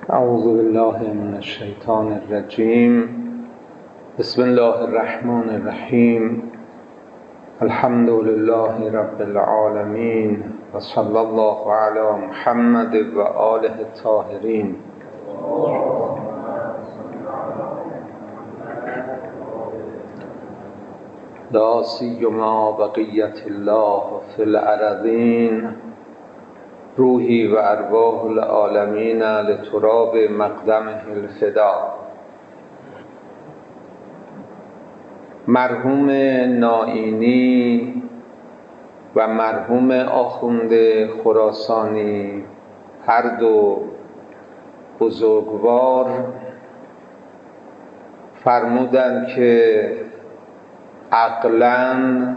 اعوذ بالله من الشیطان الرجیم. بسم الله الرحمن الرحیم. الحمد لله رب العالمین و صلی الله علی محمد و آله الطاهرین. لا سیما بقیت الله فی الارضین، روحی و ارواح العالمین لتراب مقدمه الفدا. مرحوم نائینی و مرحوم آخوند خراسانی هر دو بزرگوار فرمودند که عقلاً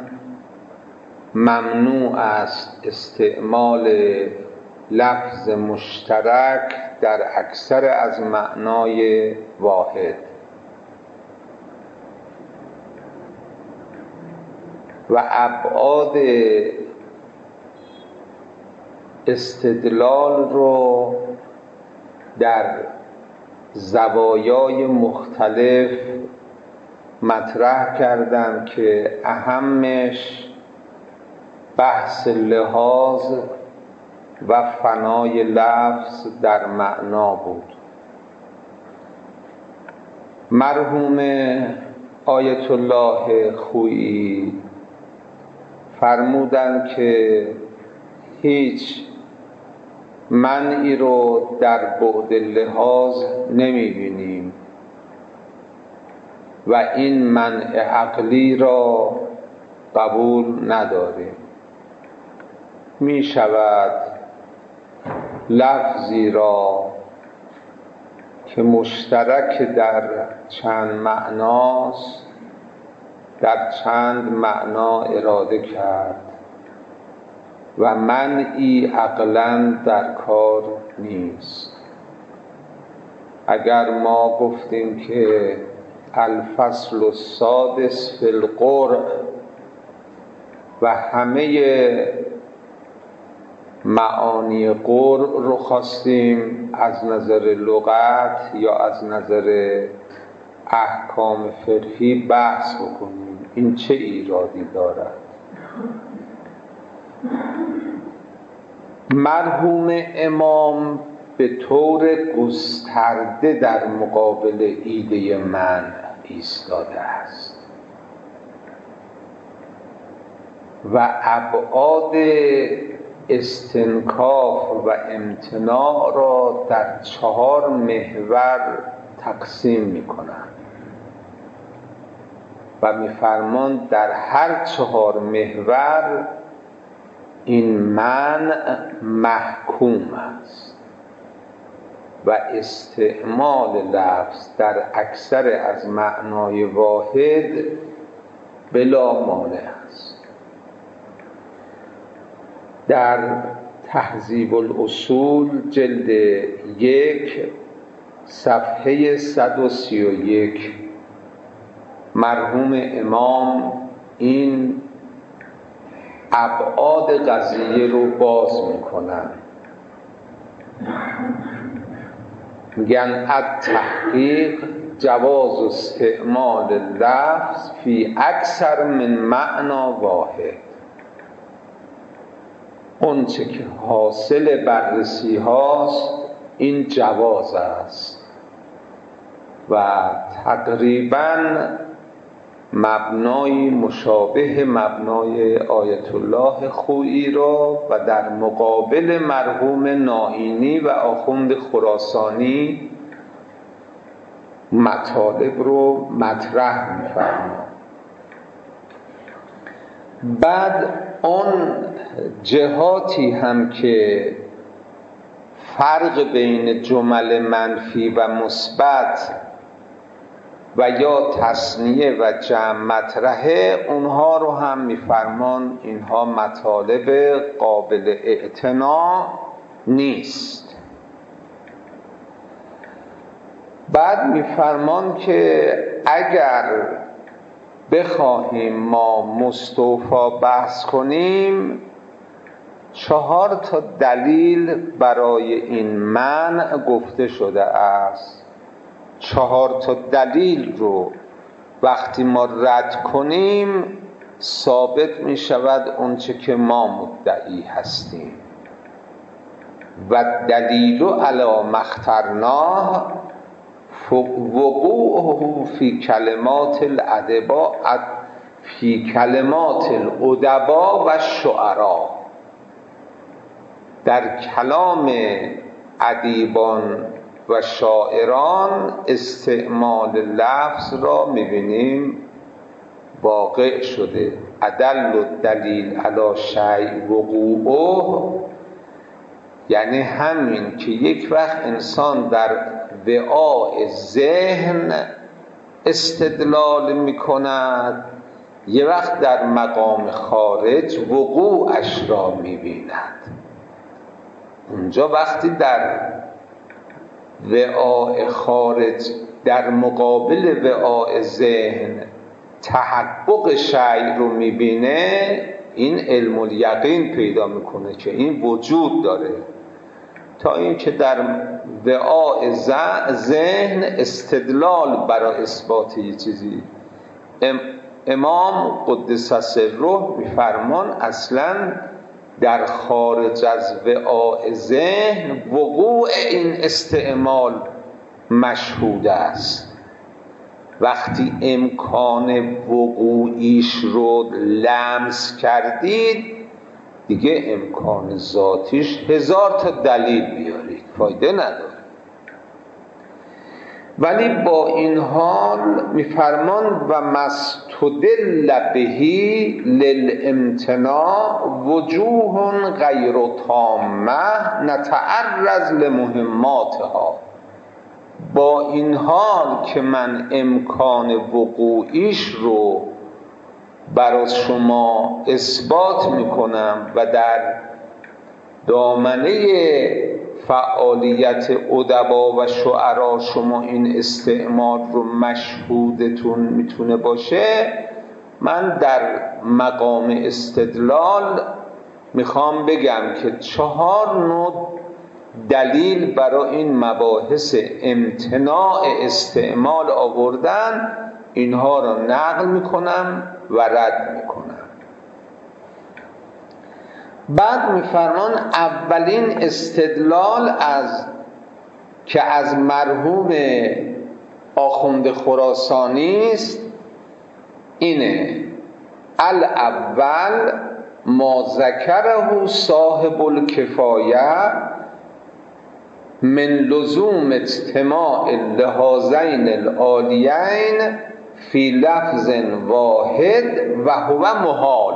ممنوع است استعمال لفظ مشترک در اکثر از معنای واحد و ابعاد استدلال رو در زوایای مختلف مطرح کردم که اهمش بحث لحاظ و فنای لفظ در معنا بود. مرحوم آیت الله خویی فرمودند که هیچ منعی رو در بعد لحاظ نمی بینیم و این منع عقلی را قبول نداریم. می شود لفظی را که مشترک در چند معناست در چند معنا اراده کرد و منعی عقلاً در کار نیست. اگر ما گفتیم که الفصل السادس فی القرء و همه معانی قرء رو خواستیم از نظر لغت یا از نظر احکام فقهی بحث بکنیم، این چه ایرادی دارد؟ مرحوم امام به طور گسترده در مقابل ایده من ایستاده است و ابعاد استنکاف و امتناع را در 4 محور تقسیم می‌کنند و می‌فرماند در هر 4 محور این منع محکوم است و استعمال لفظ در اکثر از معنای واحد بلا مانع است. در تهذیب الاصول جلد 1 صفحه 131 مرحوم امام این ابعاد قضیه رو باز میکنن. میگن التحقیق جواز استعمال لفظ فی اکثر من معنا واحد. اون چه که حاصل بررسی هاست این جواز است و تقریباً مبنای مشابه مبنای آیت الله خویی را و در مقابل مرحوم نائینی و آخوند خراسانی مطالب رو مطرح می‌فرماید. بعد اون جهاتی هم که فرق بین جمل منفی و مثبت و یا تثنیه و جمع مطرحه، اونها رو هم میفرمان اینها مطالب قابل اعتنا نیست. بعد میفرمان که اگر بخواهیم ما مستوفا بحث کنیم 4 تا دلیل برای این منع گفته شده است. 4 تا دلیل رو وقتی ما رد کنیم ثابت می شود اونچه که ما مدعی هستیم. و دلیل علی ما اخترناه وقوعه فی کلمات الادباء فی کلمات الادباء و شعرا. در کلام ادیبان و شاعران استعمال لفظ را می‌بینیم واقع شده. ادل الدلیل علی شیء وقوعه، یعنی همین که یک وقت انسان در وعاء ذهن استدلال می‌کند، یک وقت در مقام خارج وقوعش را می‌بیند. اونجا وقتی در وعاء خارج در مقابل وعاء ذهن تحقق شیء رو میبینه، این علم الیقین پیدا میکنه که این وجود داره. تا اینکه در وعاء ذهن استدلال برای اثبات یه چیزی، امام قدس سره میفرمان اصلا در خارج از وعاء ذهن وقوع این استعمال مشهود است. وقتی امکان وقوعیش رو لمس کردید دیگه امکان ذاتیش 1000 تا دلیل بیارید فایده نداره. ولی با این حال میفرمان و مستدل بهی للامتناع وجوه غیر تامه نتعرض لمهماتها. با این حال که من امکان وقوعیش رو برای شما اثبات میکنم و در دامنه فعالیت ادبا و شعرا شما این استعمال رو مشهودتون میتونه باشه، من در مقام استدلال میخوام بگم که 4 نوع دلیل برای این مباحث امتناع استعمال آوردن، اینها را نقل میکنم و رد میکنم. بعد میفرمان اولین استدلال که از مرحوم آخوند خراسانی است اینه: الاول ما ذکره صاحب الکفایه من لزوم اجتماع اللحاظین العالیین فی لفظ واحد و هو محال.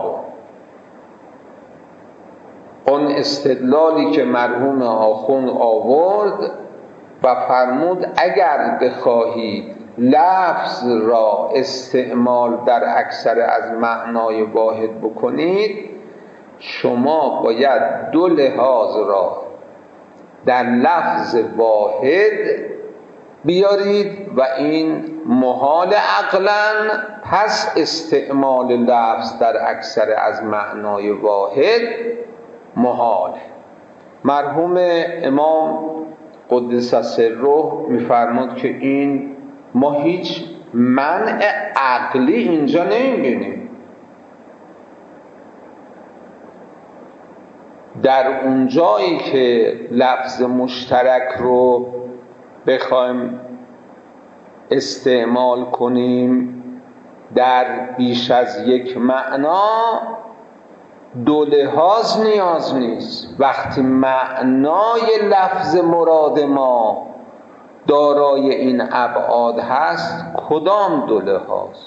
اون استدلالی که مرحوم آخوند آورد و فرمود اگر بخواهید لفظ را استعمال در اکثر از معنای واحد بکنید، شما باید 2 لحاظ را در لفظ واحد بیارید و این محال عقلاً، پس استعمال لفظ در اکثر از معنای واحد محال. مرحوم امام قدس سره میفرماد که این ما هیچ منع عقلی اینجا نمیبینیم. در اون جایی که لفظ مشترک رو بخوایم استعمال کنیم در بیش از یک معنا، 2 لحاظ نیاز نیست. وقتی معنای لفظ مراد ما دارای این ابعاد هست، کدام 2 لحاظ؟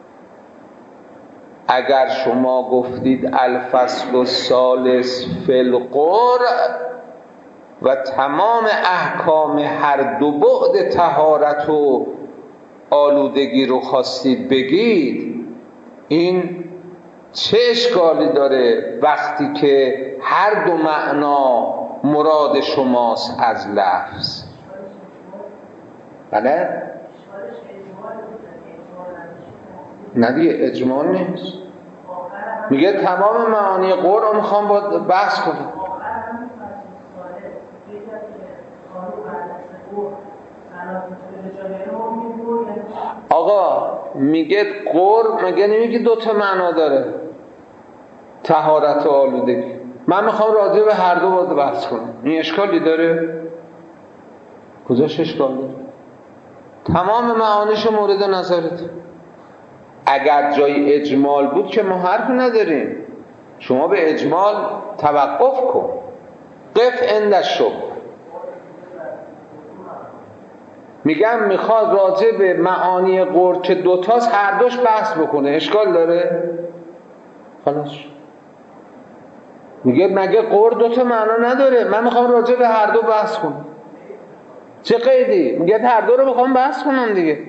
اگر شما گفتید الفصل الثالث فی القرء و تمام احکام هر 2 بعد طهارت و آلودگی رو خواستید بگید، این چه اشکالی داره وقتی که هر 2 معنا مراد شماست از لفظ؟ بله؟ نه دیگه اجمال نیست. میگه تمام معانی قور رو میخوام با بحث کنم. آقا میگه قور مگه نمیگه دوتا معنا داره، طهارت و آلودگی. من میخوام راجع به هر دو باید بحث کنم. این اشکالی داره؟ کجاش اشکال داره؟ تمام معانیشو مورد نظرت. اگر جای اجمال بود که ما حرف نداریم، شما به اجمال توقف کن. قف عند الشبه. میگم میخواد راجع به معانی قور که دوتاست هر دوش بحث بکنه، اشکال داره؟ خلاص. میگه مگه قور دوتا معنا نداره؟ من میخوام راجع به هر دو بحث کنم. چه قیدی؟ میگه هر دو رو میخوام بحث کنم دیگه.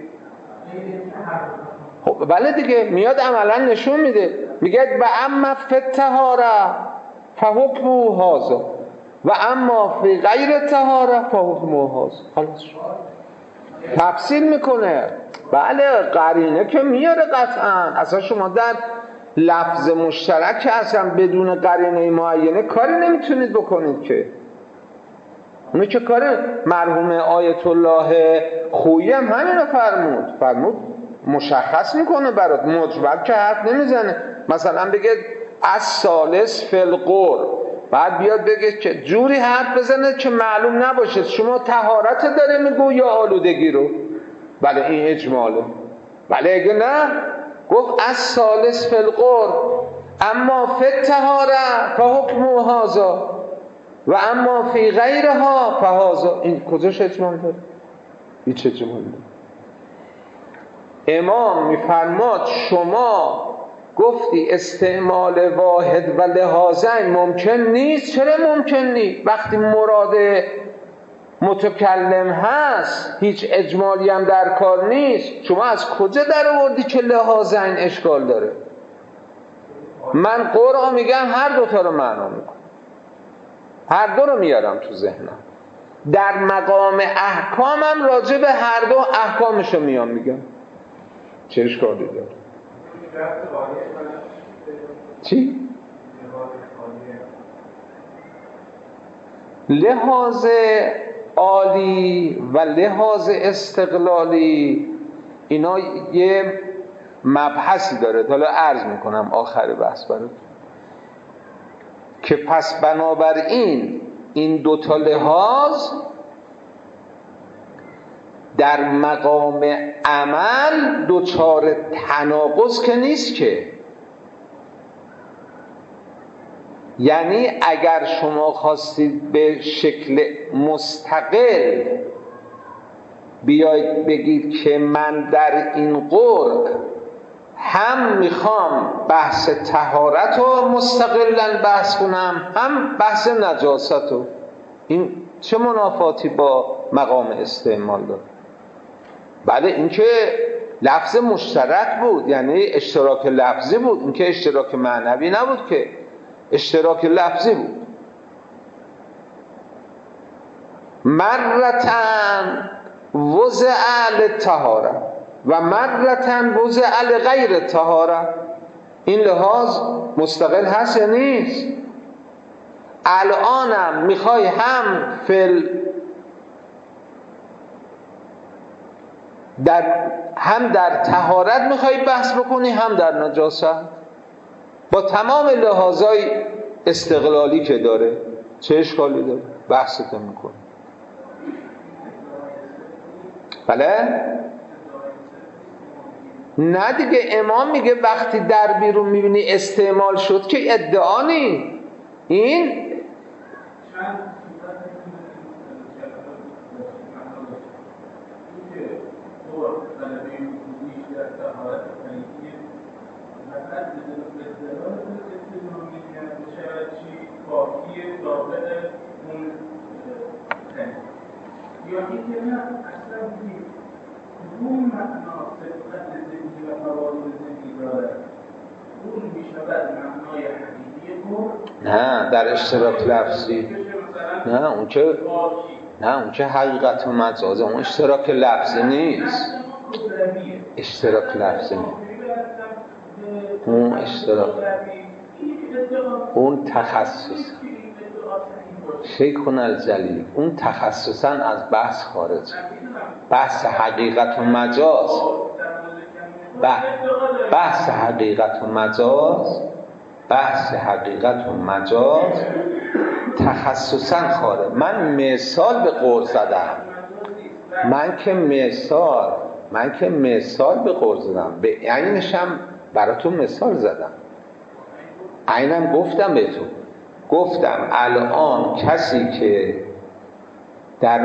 خب بله دیگه، میاد عملا نشون میده. میگه و اما فی الطهاره فحکمه هذا و اما فی غیر الطهاره فحکمه هذا. خلاص تفصیل میکنه. بله قرینه که میاره قطعا. اصلا شما در لفظ مشترک اصلا بدون قرینه معینه کاری نمیتونید بکنید که. اونی که کار مرحوم آیت الله خویی هم همینو فرمود مشخص میکنه برات، مجمل که حرف نمیزنه. مثلا بگه الثالث فی القور، بعد بیاد بگه که جوری حرف بزنه که معلوم نباشه شما طهارت داره میگو یا آلودگی رو. بله این اجماله. بله اگه نه گفت الثالث فی القور اما فی الطهاره فحکمه هذا و اما فی غیرها فهذا. این کجاش اجمال داره؟ هیچ اجمال داره. امام میفرماد شما گفتی استعمال واحد و لحاظین ممکن نیست. چرا ممکن نیست؟ وقتی مراد متکلم هست هیچ اجمالی هم در کار نیست. شما از کجا در آوردی که لحاظین اشکال داره؟ من قرآن میگم هر دوتا رو معنا میکنم، هر دو رو میارم تو ذهنم. در مقام احکامم راجع به هر دو احکامشو میگم. چه اشکالی داره؟ چی؟ لحاظ عالی و لحاظ استقلالی اینا یه مبحثی داره. حالا عرض میکنم آخر بحث برات که پس بنابراین این دوتا لحاظ در مقام عمل دوچار تناقض که نیست که. یعنی اگر شما خواستید به شکل مستقل بیایید بگید که من در این قرب هم میخوام بحث طهارت رو مستقلاً بحث کنم هم بحث نجاست رو، این چه منافاتی با مقام استعمال داره؟ بله این که لفظ مشترک بود، یعنی اشتراک لفظی بود. این که اشتراک معنوی نبود که، اشتراک لفظی بود. مرتن وضع للطهاره و مرتن وضع لغیر طهاره. این لحاظ مستقل هست یا نیست؟ الانم میخوای هم در طهارت میخوای بحث بکنی هم در نجاست، با تمام لحاظای استقلالی که داره. چه اشکالی داره؟ بحثت میکنی. بله؟ نه دیگه، امام میگه وقتی در بیرون میبینی استعمال شد که ادعا نی. این یا اینکه نه اصلا اون معنا صفت زندگی و موارد زندگی داره، اون میشود معنای حقیقی بود. نه در اشتراک لفظی نه اون که حقیقت و مجازه، اون اشتراک لفظی نیست. اشتراک لفظی نیست. اون اشتراک اون تخصص شیخنا الجلیل اون تخصصا از بحث خارج، بحث حقیقت و مجاز، بحث حقیقت و مجاز، بحث حقیقت و مجاز تخصصا خارج. من مثال به قول زدم، من که مثال به قول زدم، به عینشم براتون مثال زدم، عینم گفتم بهتون، گفتم الان کسی که در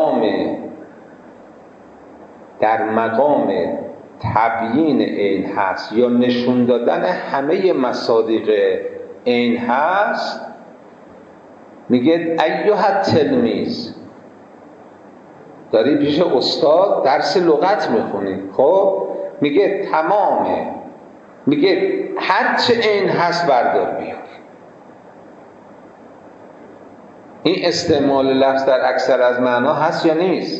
مقام تبیین عین هست یا نشون دادن همه مصادیق عین هست، میگه ایها التلمیذ، داری پیش استاد درس لغت میخونی، خب میگه تمامه، میگه هر چه عین هست بردار بیار. این استعمال لفظ در اکثر از معنا هست یا نیست؟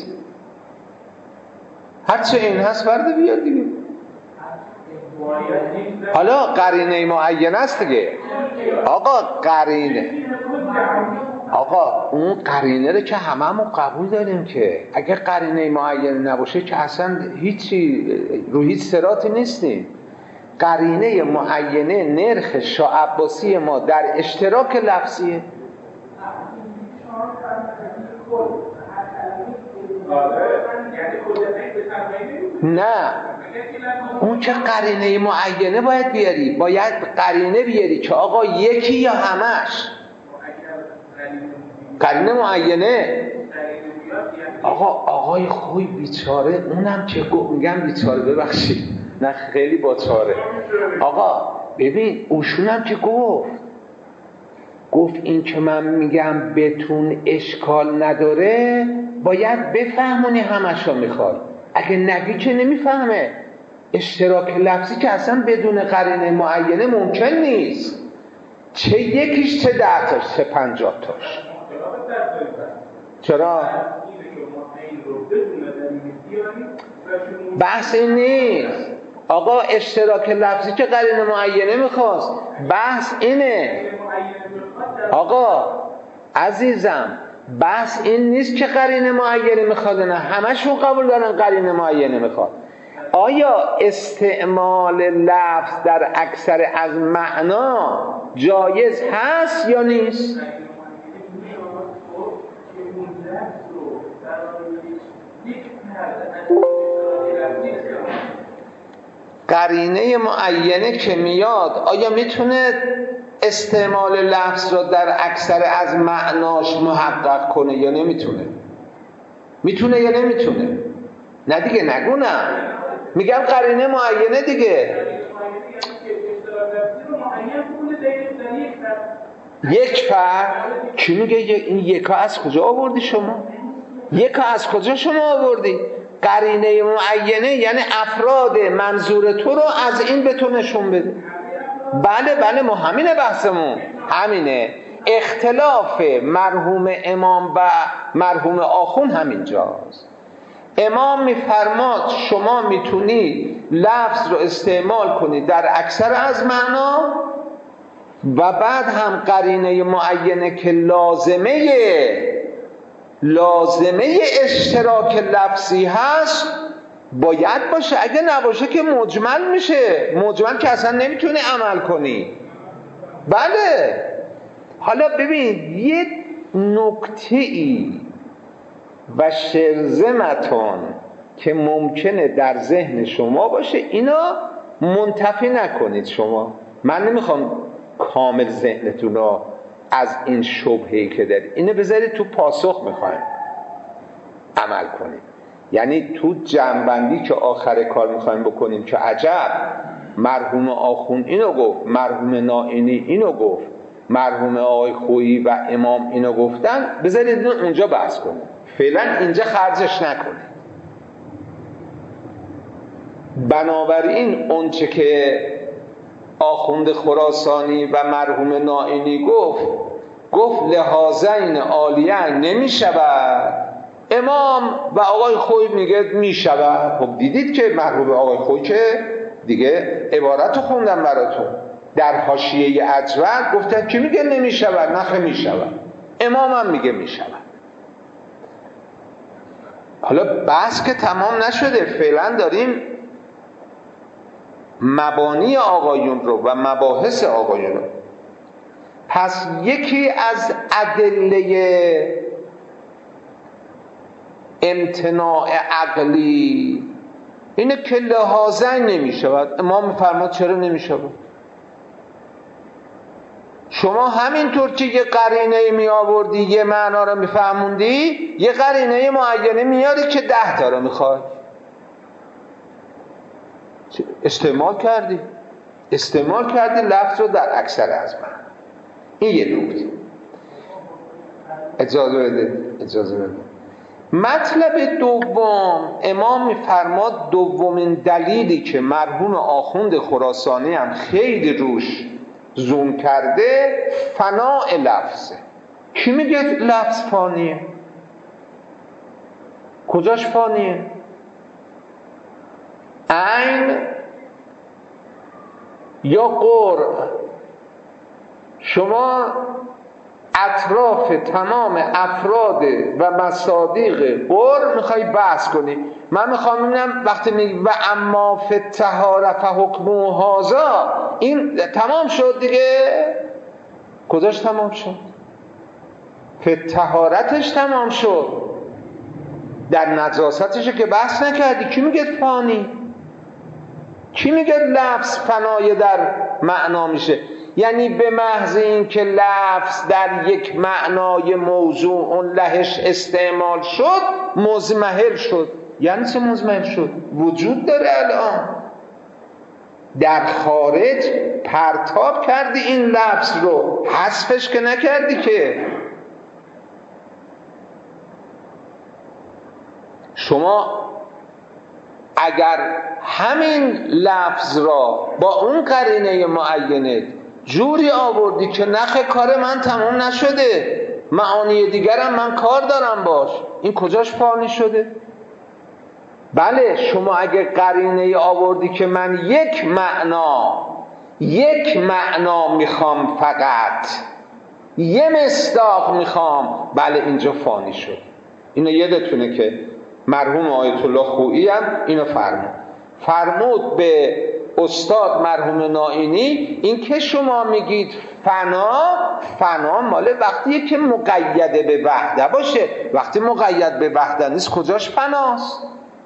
هر چه عین هست بردار بیار دیگه. حالا قرینه معینه است دیگه. آقا اون قرینه رو که هممون قبول داریم که اگه قرینه معینه نباشه که اصلا هیچی رو هیچ صراطی نیستیم. قرینه معینه نرخ شاه عباسی ما در اشتراک لفظیه. نه اون که قرینه معینه باید بیاری، باید قرینه بیاری که آقا یکی یا همش قرینه معینه. آقای خوی بیچاره، اونم که میگم بیچاره، ببخشید نه خیلی با چاره. آقا ببین اوشونم که گفت این که من میگم بتون اشکال نداره باید بفهمونی همشو میخوای، اگه نگی که نمیفهمه. اشتراک لفظی که اصلا بدون قرینه معینه ممکن نیست، چه یکیش چه 10 تاش چه 50 تاش. چرا؟ بحث این نیست آقا، اشتراک لفظی که قرینه معینه میخواست، بحث اینه آقا عزیزم، بحث این نیست که قرینه معینه میخواد، نه همشون قبول دارن قرینه معینه میخواد. آیا استعمال لفظ در اکثر از معنا جایز هست یا نیست؟ قرینه معینه که میاد آیا میتونه استعمال لفظ رو در اکثر از معناش محقق کنه یا نمیتونه؟ میتونه یا نمیتونه؟ نه دیگه نگو نه، میگم قرینه معینه دیگه. یک فرد کی میگه این یکا از کجا آوردی شما؟ یکا از کجا شما آوردی؟ قرینه معینه یعنی افراد منظور تو رو از این به تو نشون بده. بله ما همینه، بحثمون همینه. اختلاف مرحوم امام و مرحوم آخون همینجاست. امام میفرماد شما میتونی لفظ رو استعمال کنی در اکثر از معنا و بعد هم قرینه معینه که لازمه اشتراک لفظی هست باید باشه، اگه نباشه که مجمل میشه، مجمل که اصلا نمیتونی عمل کنی. بله حالا ببین یه نکته‌ای و شرذمتون که ممکنه در ذهن شما باشه، اینا منتفی نکنید شما. من نمیخوام کامل ذهنتون رو از این شبهه‌ای که دارید اینو بذارید تو پاسخ، میخوایم عمل کنید. یعنی تو جمع‌بندی که آخر کار میخوایم بکنیم که عجب مرحوم آخوند اینو گفت، مرحوم نائینی اینو گفت، مرحوم آقای خویی و امام اینو گفتن، بذارید اونجا بحث کنیم، فعلا اینجا خرجش نکنید. بنابراین اونچه که آخوند خراسانی و مرحوم نائینی گفت لحاظین عالیه نمی شود، امام و آقای خوی میگه می شود. خب دیدید که مرحوم آقای خوی که دیگه عبارت رو خوندم براتون، در حاشیه اجود گفتن کی میگه نمیشود؟ نخه میشود. امام هم میگه میشود. حالا بحث که تمام نشده، فعلا داریم مبانی آقایون رو و مباحث آقایون رو. پس یکی از ادله امتناع عقلی اینه که لحاظاً نمیشود. امام میفرماد چرا نمیشود؟ شما همینطور که یه قرینه می آوردی یه معنا رو میفهموندی، یه قرینه معینه میاری که 10 تا رو میخوای استعمال کردی لفظ رو در اکثر از من. این یه نکته. اجازه بده. مطلب دوم، امام میفرماد دومین دلیلی که مرحوم آخوند خراسانی هم خیلی روش زوم کرده فناء لفظه. کی میگه لفظ فانیه؟ کجاش فانیه؟ عین یا قرء. شما اطراف تمام افراد و مصادیق قرء میخوای بحث کنی. من میخوام ببینم وقتی میگی و اما فی الطهارة فحکمه هذا، این تمام شد دیگه. کجاش تمام شد؟ فی الطهارتش تمام شد، در نجاستش که بحث نکردی. کی میگه فانی؟ کی میگه لفظ فنای در معنا میشه؟ یعنی به محض این که لفظ در یک معنای موضوع اون لهش استعمال شد مزمحل شد. یعنی چه مزمحل شد؟ وجود داره الان در خارج، پرتاب کردی این لفظ رو، حذفش که نکردی که. شما اگر همین لفظ را با اون قرینه معینه جوری آوردی که نخه کار من تمام نشده، معانی دیگرم من کار دارم باش، این کجاش فانی شده؟ بله شما اگه قرینه آوردی که من یک معنا میخوام، فقط یه مصداق میخوام، بله اینجا فانی شد. اینو یادتونه که مرحوم آیت الله خویی هم اینو فرمود به استاد مرحوم نائینی، این که شما میگید فنا مال وقتیه که مقید به وحده باشه. وقتی مقید به وحده نیست کجاش فناست؟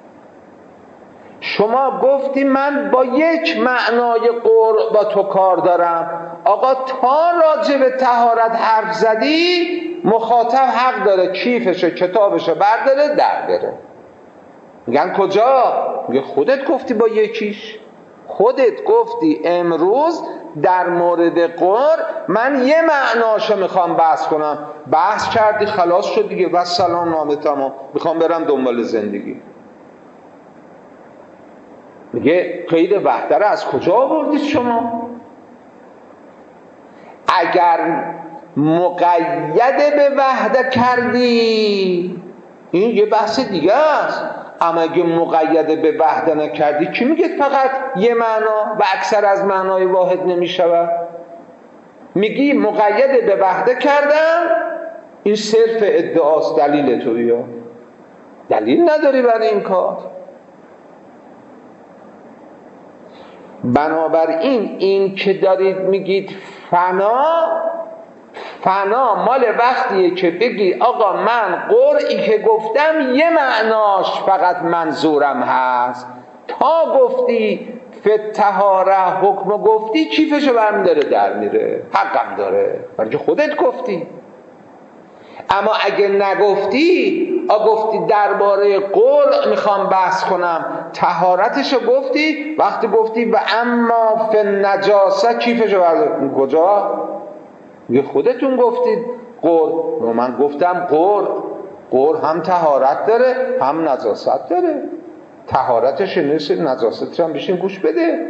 شما گفتی من با یک معنای قرء با تو کار دارم. آقا تا راجع به طهارت حرف زدی، مخاطب حق داره کیفشو کتابشو برداره در بره. میگن کجا؟ میگه خودت گفتی با یکیش. خودت گفتی امروز در مورد قرء من یه معناشو میخوام بحث کنم. بحث کردی خلاص شد دیگه، و سلام نامه تمام، میخوام برم دنبال زندگی. میگه قید وحده رو از کجا آوردید شما؟ اگر مقید به وحده کردی این یه بحث دیگه است. اما اگه مقید به وحده نکردی، کی میگه فقط یه معنا و اکثر از معنای واحد نمیشود؟ میگی مقید به وحده کردم، این صرف ادعاست. دلیل تو بیا. دلیل نداری برای این کار. بنابراین این که دارید میگید فنا مال وقتیه که بگی آقا من قرئی که گفتم یه معناش فقط منظورم هست. تا گفتی فی الطهارة حکم گفتی، کیفشو برمی داره در میره، حقم داره برای که خودت گفتی. اما اگه نگفتی، گفتی درباره قرء میخوام بحث کنم، طهارتشو گفتی، وقتی گفتی و اما فی النجاسه کیفشو بردار، کجا؟ یه خودتون گفتید قرء. من گفتم قرء هم طهارت داره هم نجاست داره. طهارتش نیست، نجاستش هم بشین گوش بده.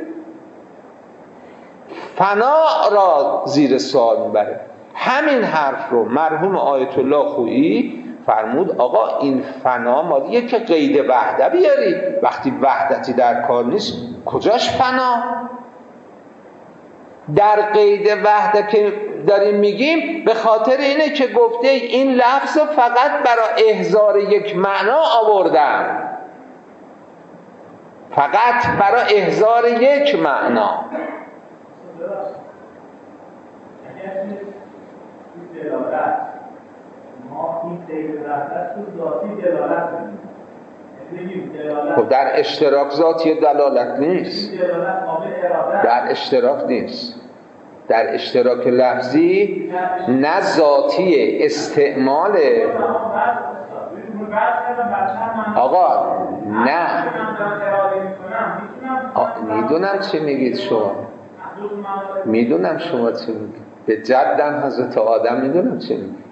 فنا را زیر سوال میبره. همین حرف رو مرحوم آیت الله خویی فرمود آقا این فنا مالیه که قید وحده بیاری. وقتی وحدتی در کار نیست کجاش فنا؟ در قید وحدت که داریم میگیم به خاطر اینه که گفته این لفظ فقط برای احضار یک معنا آوردم، فقط برای احضار یک معنا. ما این قید وحدت تو ذاتی دلالت می‌کنیم. خب در اشتراک ذاتی دلالت نیست، در اشتراک نیست، در اشتراک لفظی نه ذاتی استعمال. آقا نه میدونم چی میگید شما، میدونم شما چی میگید، به جدن حضرت آدم میدونم چی میگید.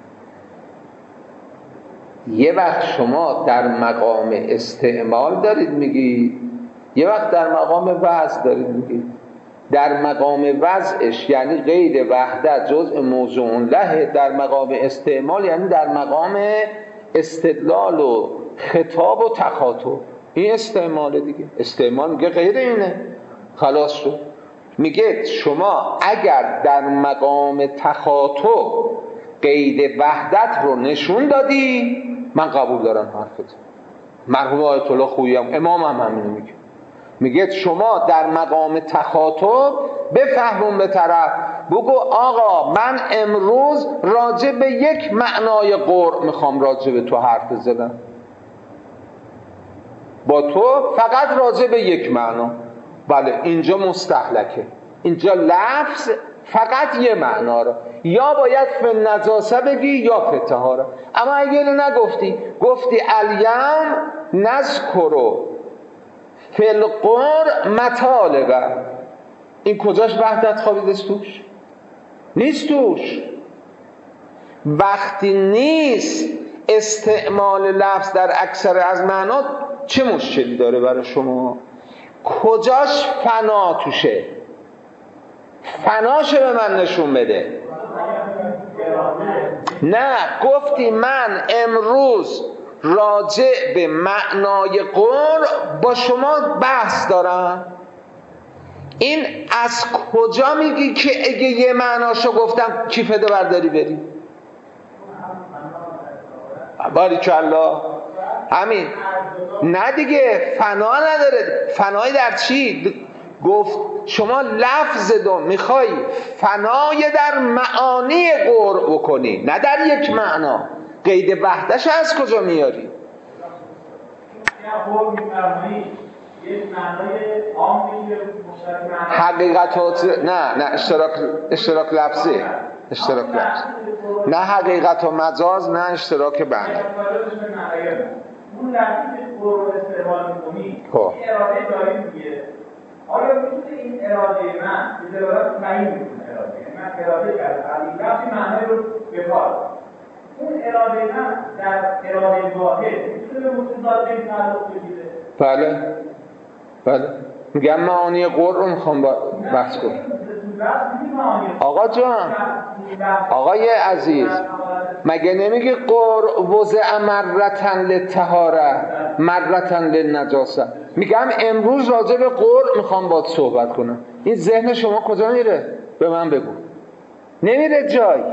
یه وقت شما در مقام استعمال دارید میگید، یه وقت در مقام وضع دارید میگید. در مقام وضعش یعنی قید وحدت جزء موضوع له، در مقام استعمال یعنی در مقام استدلال و خطاب و تخاطب. این استعمال دیگه. استعمال میگه غیر اینه، خلاص شد. میگه شما اگر در مقام تخاطب قید وحدت رو نشون دادی من قبول دارم حرفت. مرحوم آیت الله خویی هم امام هم همینو میگه، میگه شما در مقام تخاطب بفهمون به طرف، بگو آقا من امروز راجع به یک معنای قرء میخوام راجع به تو حرف بزنم، با تو فقط راجع به یک معنا. بله اینجا مستهلکه، اینجا لفظ فقط یه معنا رو یا باید فی نجاسه بگی یا فی طهاره. اما اگر نگفتی، گفتی الیوم نذکر فی القرء مطالبه، این کجاش وحدت خوابیده توش؟ نیست توش. وقتی نیست استعمال لفظ در اکثر از معنا چه مشکلی داره برای شما؟ کجاش فنا توشه؟ فناشه به من نشون بده. نه گفتی من امروز راجع به معنای قرء با شما بحث دارم. این از کجا میگی که اگه یه معناشو گفتم کیفده برداری بری؟ باریکالله همین. نه دیگه فنا نداره. فنای در چی؟ گفت شما لفظ دو میخوای فنای در معانی قرء بکنی نه در یک معنا. قید وحدتش از کجا میاری؟ حقیقت نه اشتراک لفظی، اشتراک لفظی، نه حقیقت و مجاز، نه اشتراک بند. اون لفظی که قرء استعمال می‌کنی اراده داری دیگه. آیا میتونه این اراده من به دلالت تعیین میکنه؟ من اراده کردم این لفظی معنی رو به کار، اون اراده من در اراده واحد میتونه به موجودات این تعلق بگیره؟ بله بله. میگم معانی قرء رو میخوام بحث کنم. آقا جان، آقای عزیز، مگه نمیگه قرء وضع مرتن للطهاره مرتن للنجاسه؟ میگم امروز راجع به قرء میخوام باهات صحبت کنم. این ذهن شما کجا میره؟ به من بگو. نمیره جای،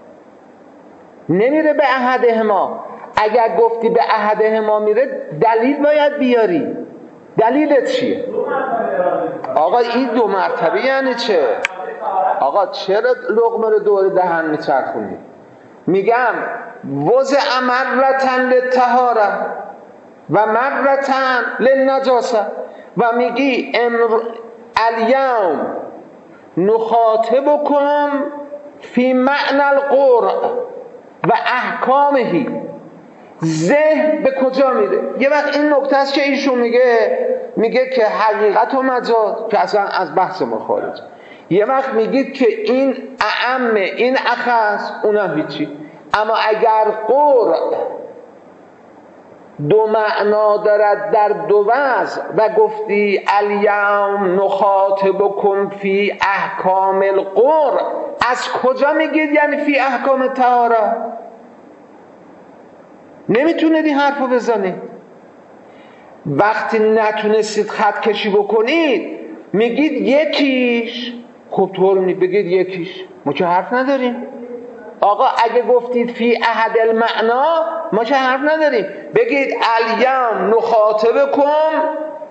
نمیره به احدهما. اگر گفتی به احدهما میره دلیل باید بیاری. دلیلت چیه؟ آقا این دو مرتبه یعنی چه؟ آقا چرا لقمه رو دور دهن میچرخونی؟ میگم وضع مرتن للطهاره و مرتن للنجاسه و میگی الیوم نخاطبکم فی معنی القرء و احکامهی. ذهن به کجا میره؟ یه وقت این نکته است که ایشون میگه که حقیقت و مجاز که اصلا از بحث ما خارج. یه وقت میگید که این اعم، این اخص، اونم هیچی. اما اگر قرء دو معنا دارد در دو وضع و گفتی الیوم نخاطبکم فی احکام القرء، از کجا میگید یعنی فی احکام طهاره؟ نمیتونید این حرفو بزنید. وقتی نتونستید خط کشی بکنید میگید یکیش خب طور بگید یکیش، ما که حرف نداریم. آقا اگه گفتید فی احد المعنا ما که حرف نداریم. بگید الیوم نخاطبکم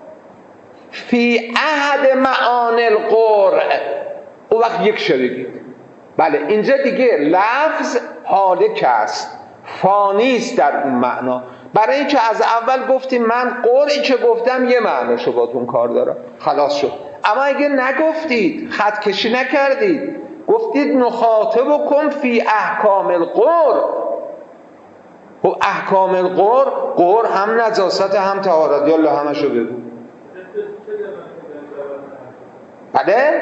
فی احد معانی القرء، اون وقت یک شو بگید. بله اینجا دیگه لفظ حالک است، فانی است در اون معنا. برای اینکه از اول گفتیم من قرئی که گفتم یه معناشو باتون کار دارم، خلاص شد. اما اگه نگفتید، خط کشی نکردید، گفتید نخاطبکم فی احکام القرء، و احکام القرء هم نجاست هم طهارت، یالا همشو بگو. بله؟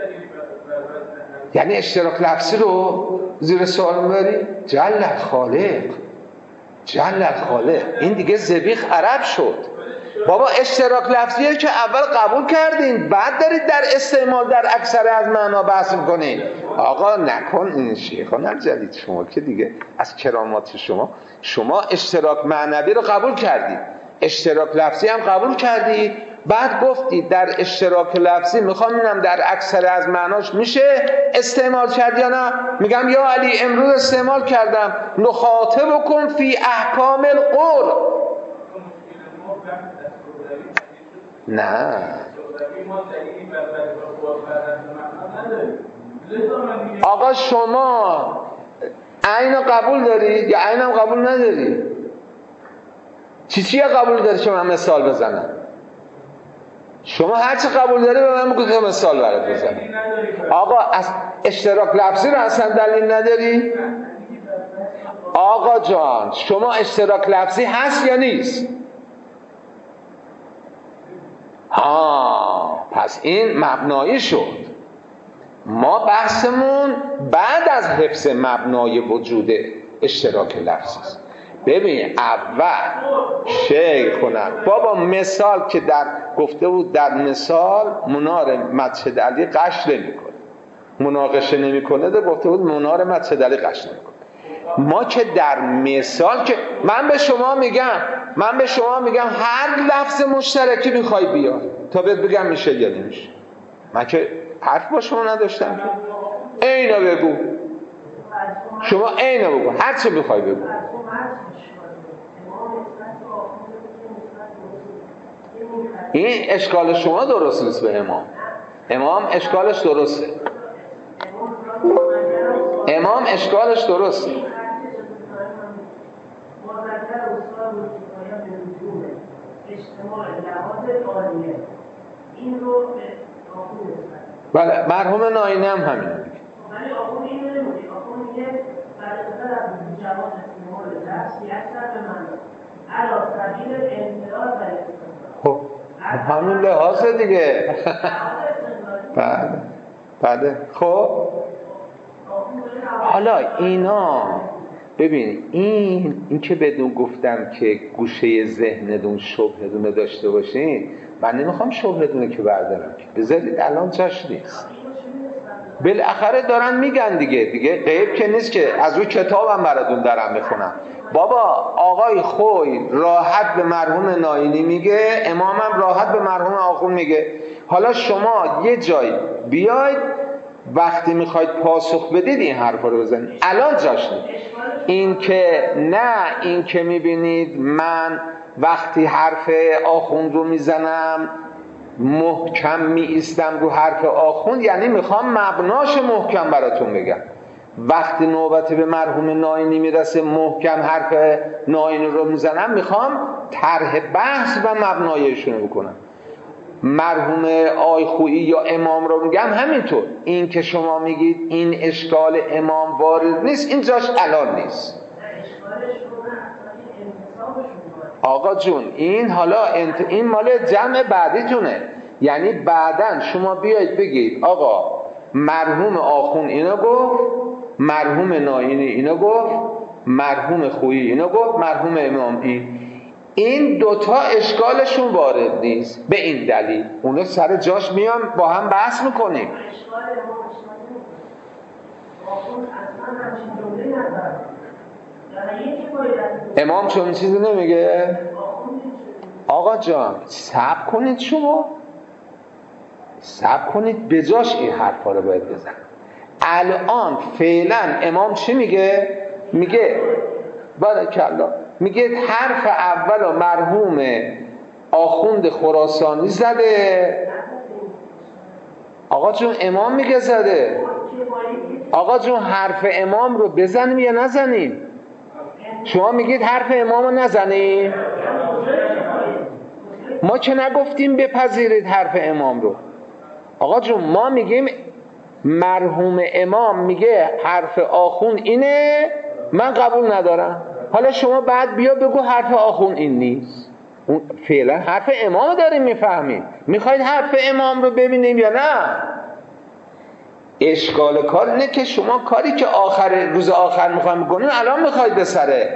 یعنی اشتراک لفظی رو زیر سوال میبری؟ جل الخالق، جل الخالق، این دیگه زبیخ عرب شد. بابا اشتراک لفظیه که اول قبول کردین، بعد دارید در استعمال در اکثر از معنا بحث میکنین. آقا نکن این شیخان الجلیل، شما که دیگه از کرامات شما اشتراک معنوی رو قبول کردید، اشتراک لفظی هم قبول کردید، بعد گفتید در اشتراک لفظی میخوام اینم در اکثر از معناش میشه استعمال کرد یا نه. میگم یا علی امروز استعمال کردم نخاطبکم فی احکام القرء. نه آقا شما عین قبول دارید یا عینم قبول ندارید؟ چیه قبول داری که من مثال بزنم؟ شما هر چی قبول داری به من بگو که مثال برات بزنم. آقا از اشتراک لفظی رو اصلا دلیل نداری؟ آقا جان شما اشتراک لفظی هست یا نیست؟ پس این مبنایی شد. ما بحثمون بعد از حفظ مبنای وجود اشتراک لفظی است. ببین اول شیخ کنن بابا مثال که در گفته بود در مثال منار مسجد علی قش نمیکنه، مناقشه نمیکنه، ده گفته بود منار مسجد علی قش نمیکنه. ما که در مثال که من به شما میگم هر لفظ مشترکی میخوای بیار تا بهت بگم میشه یا نمیشه. من که حرف با شما نداشتم که اینو بگو، شما اینو بگو، هر چه میخوای بگو. این اشکال شما درست نیست به امام اشکالش درسته، امام اشکالش درسته. بله مرحوم ناینی هم همین میگه. ولی آخون این نمیگه، آخون میگه برای از جواب استعمال لفظی اکثر به من علا سبیل انتراض و استعمال. خب همین لحاظه دیگه. بله خب حالا اینا ببین این که بدون گفتم که گوشه ذهنتون شبهتون داشته باشین، من نمیخوام شبهتونه که بردارم، بذارید الان جاش نیست. بالاخره دارن میگن دیگه غیب که نیست که از روی کتابم براتون دارم میخونم. بابا آقای خوی راحت به مرحوم ناینی میگه، امامم راحت به مرحوم آخون میگه. حالا شما یه جای بیاید وقتی میخواید پاسخ بدید این حرفا رو بزنید، الان جاش نیست. این که میبینید من وقتی حرف آخوند رو میزنم محکم میایستم رو حرف آخوند، یعنی میخوام مبناش محکم براتون بگم. وقتی نوبت به مرحوم ناینی میرسه محکم حرف ناینی رو میزنم، میخوام طرح بحث و مبنایشون رو بکنم. مرحوم آی خویی یا امام رو میگم همینطور. این که شما میگید این اشکال امام وارد نیست، این جاش الان نیست. آقا جون این حالا این مال جمع بعدیتونه، یعنی بعدن شما بیایید بگید آقا مرحوم آخون اینو گفت، مرحوم ناینی اینو گفت، مرحوم خویی اینو گفت، مرحوم امام این دوتا اشکالشون وارد نیست. به این دلیل اونو سر جاش میان با هم بحث میکنیم. امام چون چیزی نمیگه؟ آقا جان صبر کنید شما، صبر کنید بجاش این حرفا رو باید بزن. الان فعلا امام چی میگه؟ میگه بارکالله، میگه حرف اول مرحوم آخوند خراسانی زده. آقا جون امام میگه زده. آقا جون حرف امام رو بزنیم یا نزنیم؟ شما میگید حرف امام رو نزنیم؟ ما که نگفتیم بپذیرید حرف امام رو. آقا جون ما میگیم مرحوم امام میگه حرف آخوند اینه، من قبول ندارم. حالا شما بعد بیا بگو حرف آخوند این نیست. اون فعلا حرف امام داریم میفهمیم. میخواید حرف امام رو ببینیم یا نه؟ اشکال کار اینه که شما کاری که روز آخر میخوایم بکنیم الان میخواید به سر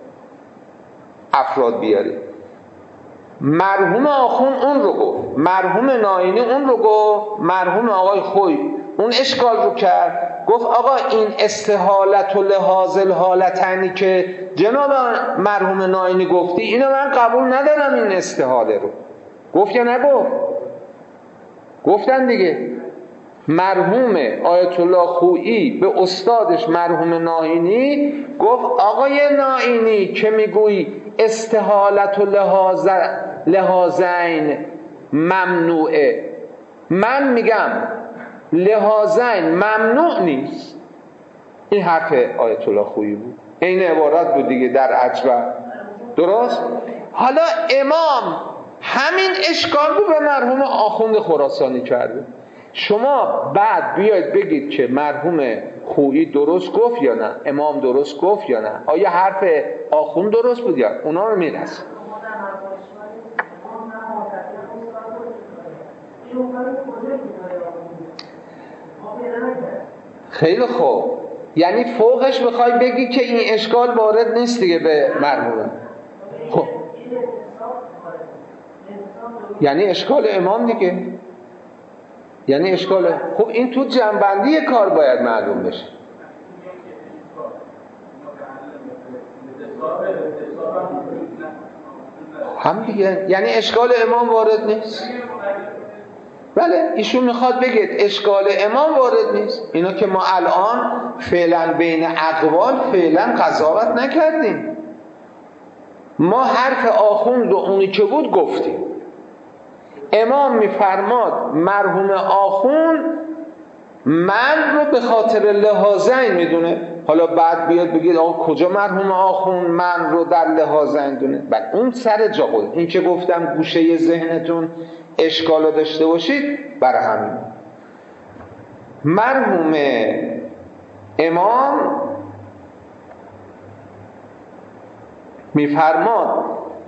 افراد بیارید. مرحوم آخوند اون رو گفت، مرحوم ناینی اون رو گفت، مرحوم آقای خوی اون اشکال رو کرد، گفت آقا این استحالت و لحاظ الحالتنی که جناب مرحوم ناینی گفتی اینو من قبول ندارم. این استحاله رو گفت یا نگفت؟ گفتن دیگه. مرحوم آیت الله خویی به استادش مرحوم ناینی گفت آقای ناینی که میگویی استحالت و لحاظین ممنوعه، من میگم لحاظین ممنوع نیست. این حرف آیت الله خویی بود، این عبارت بود دیگه در عجبه. درست؟ حالا امام همین اشکال رو به مرحوم آخوند خراسانی کرده. شما بعد بیاید بگید که مرحوم خویی درست گفت یا نه، امام درست گفت یا نه، آیا حرف آخوند درست بود یا اونا رو میرسه. خیلی خوب، یعنی فوقش میخوای بگی که این اشکال وارد نیست دیگه به مرحوم. خب یعنی اشکال امام دیگه، یعنی اشکال. خب این تو جنبندی کار باید معلوم بشه. هم دیگه یعنی اشکال امام وارد نیست. بله ایشون میخواد بگید اشکال امام وارد نیست. اینا که ما الان فعلا بین اقوال فعلا قضاوت نکردیم، ما حرف آخوند و اونی که بود گفتیم. امام میفرماد مرحوم آخوند من رو به خاطر لحاظین میدونه. حالا بعد بیاد بگید آقا کجا مرحوم آخوند من رو در لحاظین دونه؟ بعد اون سر جا بود. این که گفتم گوشه ذهنتون اشکال داشته باشید برای همین. مرحوم امام میفرماد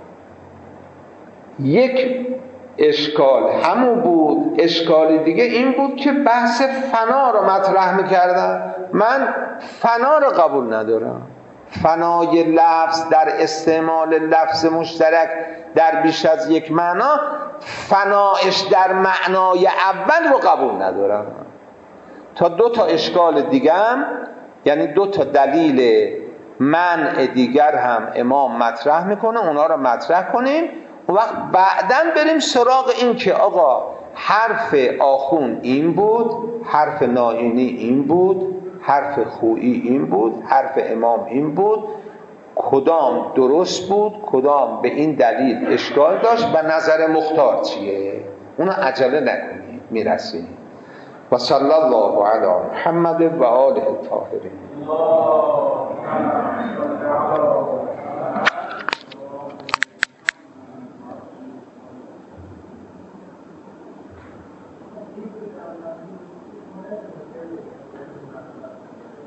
یک اشکال همون بود، اشکال دیگه این بود که بحث فنا رو مطرح میکردن. من فنا رو قبول ندارم. فنای لفظ در استعمال لفظ مشترک در بیش از یک معنا، فنایش در معنای اول رو قبول ندارم. تا دو تا اشکال دیگه هم، یعنی دو تا دلیل منع دیگر هم امام مطرح میکنه، اونا رو مطرح کنیم و وقت بعدن بریم سراغ این که آقا حرف آخوند این بود، حرف ناینی این بود، حرف خویی این بود، حرف امام این بود، کدام درست بود، کدام به این دلیل اشکال داشت و نظر مختار چیه. اونا عجله نکنید میرسیم. و صلی الله علی محمد و آله الطاهرین.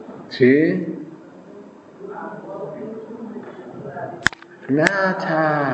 چی؟ نه تا